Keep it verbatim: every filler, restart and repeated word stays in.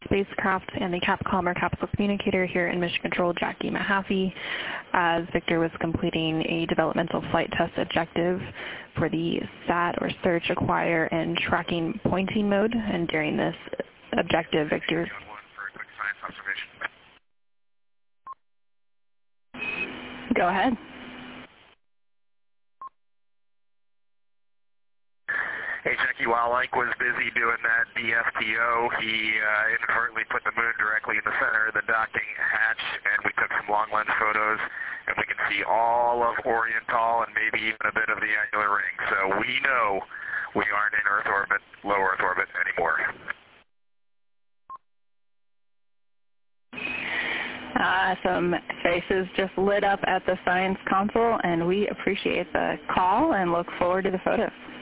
spacecraft and the Capcom or capsule communicator here in Mission Control, Jackie Mahaffey, as Victor was completing a developmental flight test objective for the S A T or search, acquire, and tracking pointing mode. And during this objective, Victor... Go ahead. Hey, Jackie, while Ike was busy doing that D F T O, he uh, inadvertently put the moon directly in the center of the docking hatch, and we took some long lens photos, and we can see all of Oriental and maybe even a bit of the angular ring. So we know we aren't in Earth orbit, low Earth orbit anymore. Uh, some faces just lit up at the science console, and we appreciate the call and look forward to the photos.